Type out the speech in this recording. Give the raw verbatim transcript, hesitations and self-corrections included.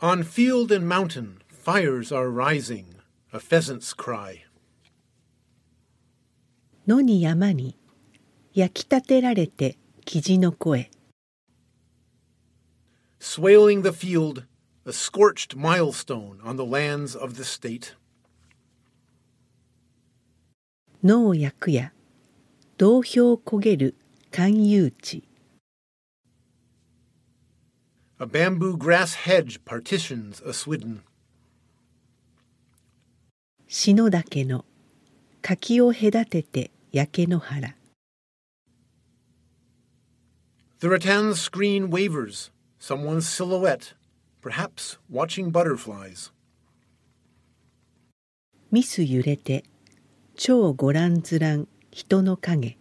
On field and mountain, fires are rising, a pheasant's cry. 野に山に焼きたてられて雉の声。 Swailing the field, a scorched milestone on the lands of the state. 野を焼くや銅氷焦げる寒遊地。 A bamboo grass hedge partitions a swidden. 篠岳の柿を隔てて焼け野原。 The rattan's screen wavers, someone's silhouette, perhaps watching butterflies. ミス揺れて超ご覧ずらん人の影。